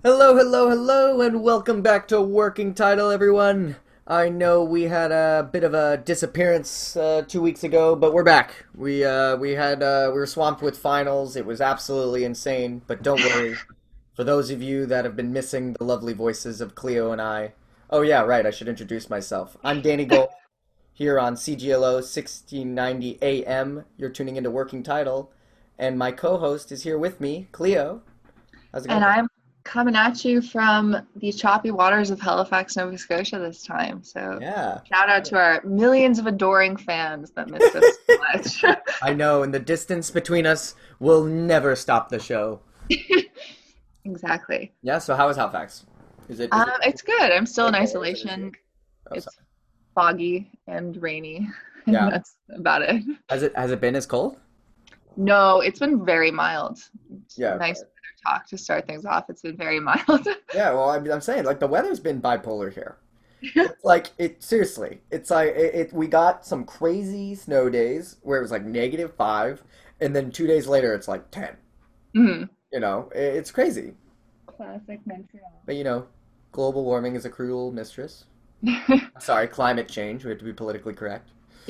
Hello, hello, hello, and welcome back to Working Title, everyone. I know we had a bit of a disappearance 2 weeks ago, but we're back. We were swamped with finals. It was absolutely insane, but don't worry. For those of you that have been missing the lovely voices of Cleo and I, oh yeah, right, I should introduce myself. I'm Danny Gold here on CGLO 1690 AM. You're tuning into Working Title, and my co-host is here with me, Cleo. How's it And going? I'm coming at you from the choppy waters of Halifax, Nova Scotia this time. So Yeah. shout out to our millions of adoring fans that missed us so much. I know, and the distance between us will never stop the show. Exactly. Yeah, so how is Halifax? Is it It's good. I'm still in okay? Is it isolation. oh, It's sorry. foggy and rainy, and Yeah. that's about it. Has it been as cold? No, it's been very mild. It's Yeah. nice weather talk to start things off. It's been very mild. Yeah, well, I'm saying like the weather's been bipolar here. It's like it seriously. It's like we got some crazy snow days where it was like -5 and then 2 days later it's like 10. Mhm. It's crazy. Classic Montreal. But global warming is a cruel mistress. Sorry, climate change. We have to be politically correct.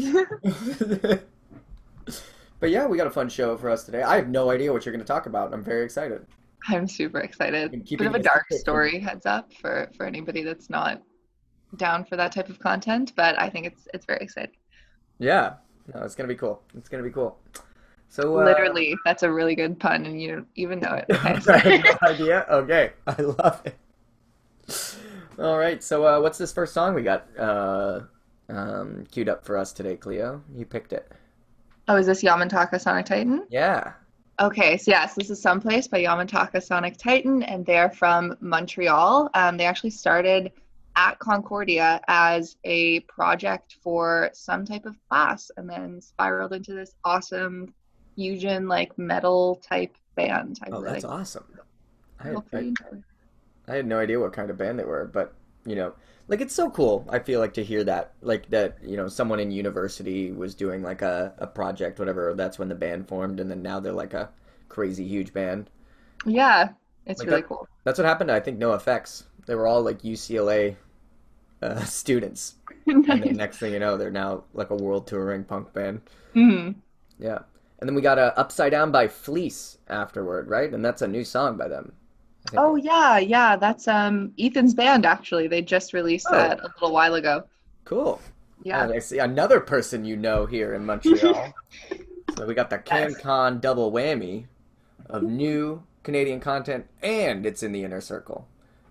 But yeah, we got a fun show for us today. I have no idea what you're going to talk about, and I'm very excited. I'm super excited. Been Bit keeping of a it a dark secret from story, heads up for anybody that's not down for that type of content, but I think it's very exciting. Yeah. No, it's gonna be cool. It's gonna be cool. So, Literally, that's a really good pun, and you don't even know it. Okay, I had sorry. no idea. Okay, I love it. All right. So, what's this first song we got queued up for us today, Cleo? You picked it. Oh, is this Yamantaka Sonic Titan? Yeah. Okay, so yes, this is Someplace by Yamantaka Sonic Titan, and they're from Montreal. They actually started at Concordia as a project for some type of class, and then spiraled into this awesome fusion, like metal type band. I Oh, really that's like. awesome. I I had, hope I, you enjoy. I had no idea what kind of band they were, but you know, like it's so cool. I feel like to hear that, like that, someone in university was doing like a project, whatever. That's when the band formed, and then now they're like a crazy huge band. Yeah, it's Like really that. cool. That's what happened to, I think, NoFX. They were all like UCLA students, and then Nice. next thing you know, they're now like a world touring punk band. Hmm. Yeah, and then we got Upside Down by Fleece afterward, right? And that's a new song by them. I think. Oh yeah, yeah, that's Ethan's band actually. They just released Oh, that a little while ago. cool. Yeah. And I see another person here in Montreal. So we got the Yes. CanCon double whammy of new Canadian content, and it's in the inner circle.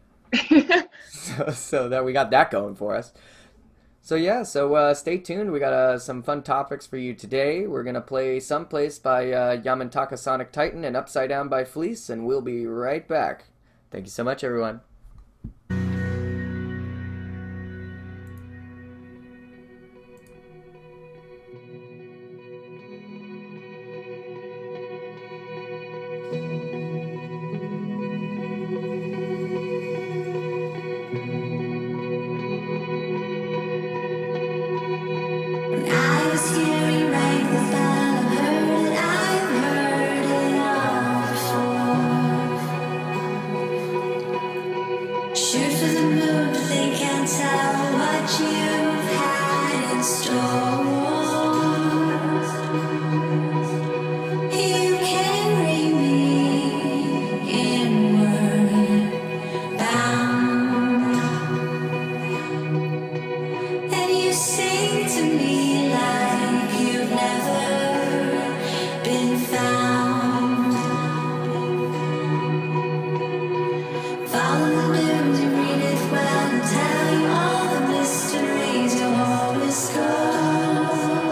So that we got that going for us. So yeah, stay tuned. We got some fun topics for you today. We're gonna play Someplace by Yamantaka Sonic Titan and Upside Down by Fleece, and we'll be right back. Thank you so much, everyone. I was hearing like the bell, I've heard it all before. Shoot for the moon, but they can't tell what you've had in store. You carry me inward bound. And you sing to me like you've never been found. Follow the news and read it well and tell you all the mysteries you'll always go.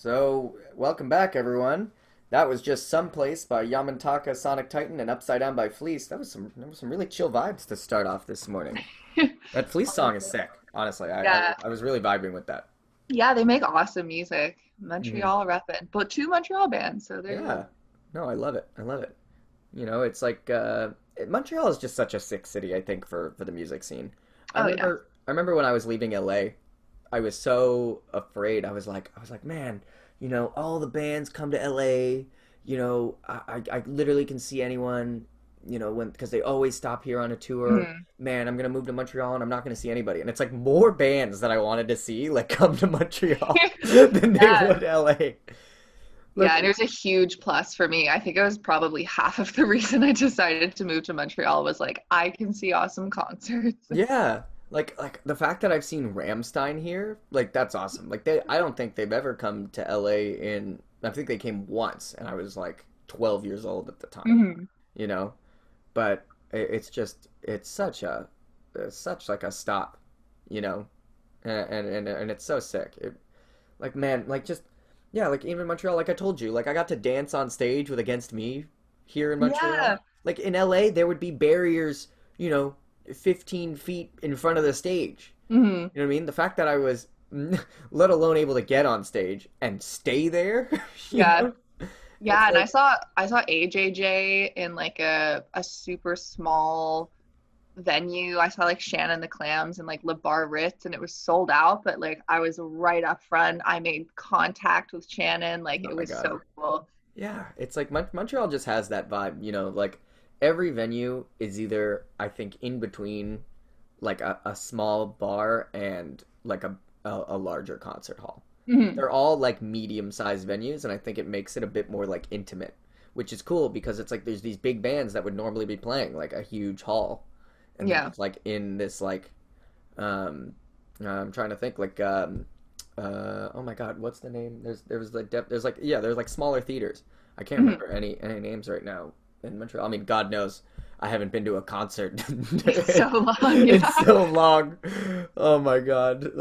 So, welcome back, everyone. That was just Someplace by Yamantaka Sonic Titan and Upside Down by Fleece. That was some really chill vibes to start off this morning. That Fleece song is sick. Honestly, I I, Yeah, I was really vibing with that. yeah, they make awesome music. Hmm. Montreal reppin', but two Montreal bands, so there you Yeah. go. No, I love it. I love it. It's like Montreal is just such a sick city, I think, for the music scene. I Oh yeah. remember I remember when I was leaving LA, I was so afraid. I was like, man, all the bands come to LA. I literally can see anyone, when because they always stop here on a tour. Mhm. Man, I'm gonna move to Montreal and I'm not gonna see anybody. And it's like more bands that I wanted to see like come to Montreal than they Yeah, would LA. yeah, Like, and it was a huge plus for me. I think it was probably half of the reason I decided to move to Montreal was like I can see awesome concerts. yeah, like the fact that I've seen Ramstein here, like that's awesome. I don't think they've ever come to LA in. I think they came once, and I was like 12 years old at the time. Hmm. You know, but it's such like a stop, you know, and it's so sick. Like man, like just yeah, like even Montreal, like I told you, like I got to dance on stage with Against Me here in Yeah. Montreal. Like in LA, there would be barriers, 15 feet in front of the stage. Hmm. You know what I mean? The fact that I was, let alone able to get on stage and stay there, you Yeah. know, it's Yeah, and I like, saw I saw AJJ in like a super small venue. I saw like Shannon the Clams and like Le Bar Ritz, and it was sold out, but like I was right up front. I made contact with Shannon. Like oh it my was God. so cool. Yeah, it's like Montreal just has that vibe, like every venue is either, I think, in between like a small bar and like a larger concert hall. Hmm. They're all like medium-sized venues, and I think it makes it a bit more like intimate, which is cool because it's like there's these big bands that would normally be playing like a huge hall, and they're Yeah. just like in this like um I'm trying to think like oh my God, what's the name? There was like there's like yeah, there's like smaller theaters. I can't Mhm. remember any names right now in Montreal. I mean, God knows I haven't been to a concert It's so long, in yeah. so long. Oh my God.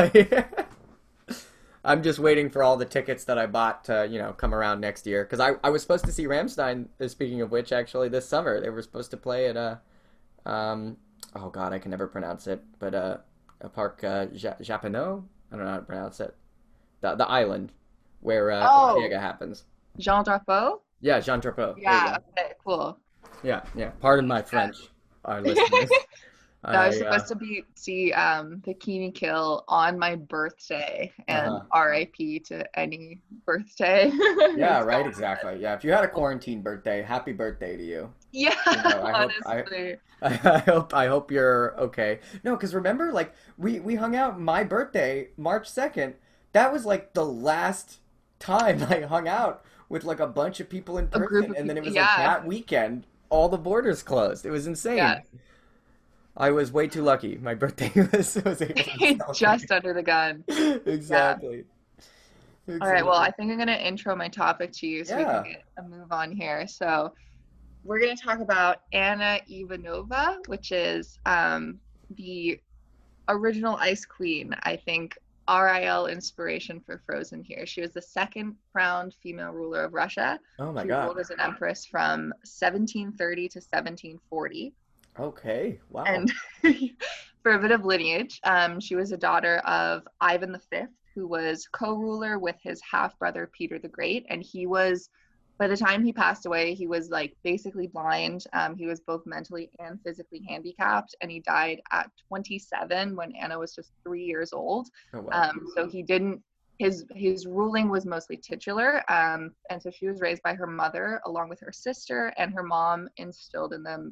I'm just waiting for all the tickets that I bought to, come around next year. Because I was supposed to see Ramstein, speaking of which, actually, this summer. They were supposed to play at um, oh God, I can never pronounce it, but a park, Japano? I don't know how to pronounce it. The island where Oh, Ortega happens. Jean Drapeau? Yeah, Jean Drapeau. There you Yeah, go. okay, cool. Yeah, yeah. Pardon my Yeah. French, our listeners. I was I supposed to be see Bikini Kill on my birthday, and uh-huh. RIP to any birthday Yeah, who's right, going. exactly. Yeah, if you had a quarantine birthday, happy birthday to you. Yeah, I hope honestly. I hope you're okay. No, because remember, like we hung out my birthday, March 2nd. That was like the last time I hung out with like a bunch of people in A group person, of and then people. it was like Yeah, that weekend, all the borders closed. It was yeah. insane. I was way too lucky. My birthday was able to Just celebrate. under the gun. Yeah. Exactly. All right, well, Exactly. I think I'm going to intro my topic to you so we can Yeah. get a move on here. So, we're going to talk about Anna Ivanova, which is the original Ice Queen. I think RIL inspiration for Frozen here. She was the second crowned female ruler of Russia. Oh my She God. ruled as an empress from 1730 to 1740. Okay. Wow. And for a bit of lineage, she was a daughter of Ivan V, who was co-ruler with his half-brother Peter the Great, and he was, by the time he passed away, he was like basically blind. He was both mentally and physically handicapped, and he died at 27 when Anna was just 3 years old. Oh wow. So he didn't. His ruling was mostly titular, and so she was raised by her mother along with her sister, and her mom instilled in them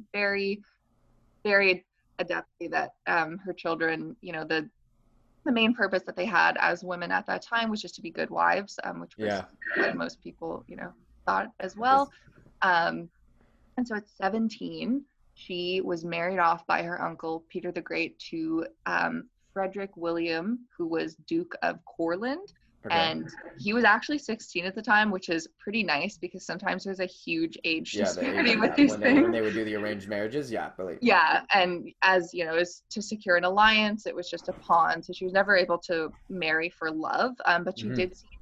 very adeptly that her children, the main purpose that they had as women at that time was just to be good wives, which was Yeah. what most people, thought as This well. Um, and so at 17, she was married off by her uncle Peter the Great to Frederick William, who was Duke of Courland. okay. And he was actually 16 at the time, which is pretty nice because sometimes there's a huge age Yeah, the age, disparity with yeah, these when they things. would do the arranged marriages, yeah, believe me. Yeah, and as you know, as to secure an alliance, it was just a pawn. So she was never able to marry for love, but she Hmm. did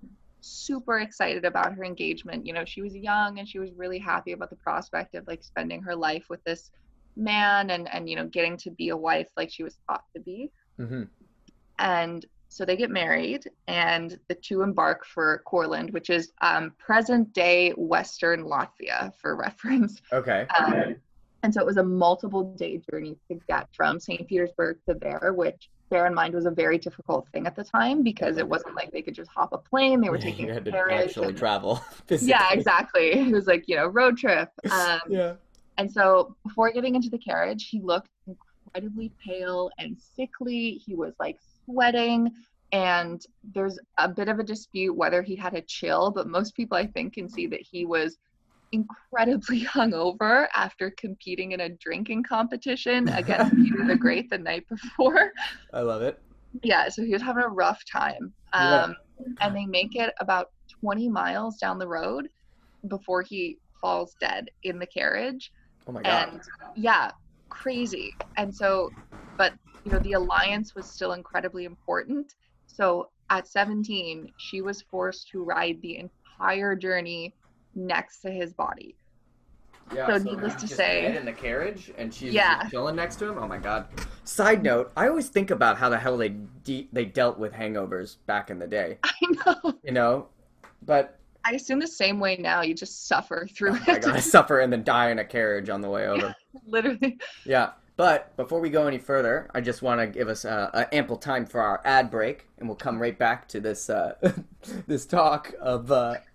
super excited about her engagement. You know, she was young and she was really happy about the prospect of like spending her life with this man and you know, getting to be a wife like she was thought to be. Mm-hmm. And so they get married, and the two embark for Courland, which is present day Western Latvia, for reference. Okay. And so it was a multiple day journey to get from St. Petersburg to there, which, bear in mind, was a very difficult thing at the time because it wasn't like they could just hop a plane. They were taking You a had to carriage. actually travel physically. Yeah, exactly. It was like, you know, road trip. Yeah. And so before getting into the carriage, he looked incredibly pale and sickly. He was like sweating. And there's a bit of a dispute whether he had a chill, but most people, I think, can see that he was incredibly hungover after competing in a drinking competition against Peter the Great the night before. I love it. Yeah, so he was having a rough time. Yeah. And they make it about 20 miles down the road before he falls dead in the carriage. Oh my God. And yeah, crazy. And so, but you know, the alliance was still incredibly important. So at 17, she was forced to ride the entire journey next to his body. Yeah, So needless he's to just say- dead in the carriage, and she's Yeah. just chilling next to him. Oh my God. Side note: I always think about how the hell they dealt with hangovers back in the day. I know. You know, but I assume the same way now. You just suffer through I it. gotta suffer and then die in a carriage on the way over. Literally. Yeah. But before we go any further, I just want to give us ample time for our ad break, and we'll come right back to this this talk of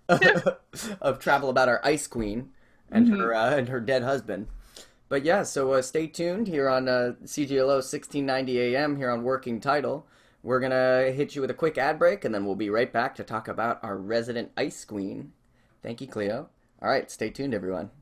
of travel about our ice queen and her dead husband. But yeah, so stay tuned here on CGLO 1690 AM here on Working Title. We're gonna hit you with a quick ad break, and then we'll be right back to talk about our resident ice queen. Thank you, Cleo. All right, stay tuned, everyone.